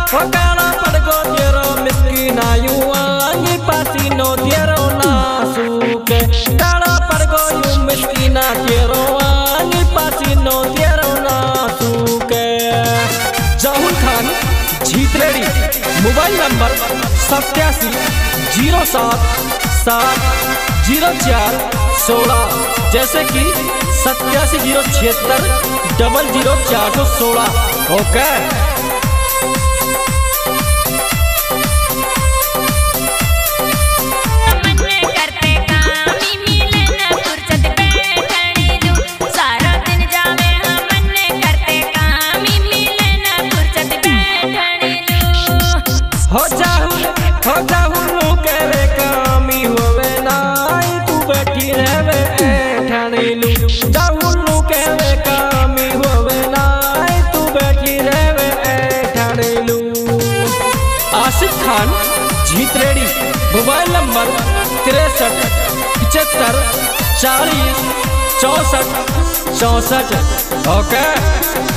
Wakala padgo tiero miskina yuangi pasino tiero nasuke. Kala padgo yu miskina tiero angi pasino tiero nasuke. Jahul Khan Jhitreडी mobile number 8707704016 जैसे कि 8707700416। ओके हो जाहू के वे कामी होवे नाई तू बैठी रहवे ठाणे लू। जाहू के वे कामी होवे नाई तू बैठी रहवे ठाणे लू। आसिफ खान झीतरेडी मोबाइल नंबर 63 75 40 64 64। ओके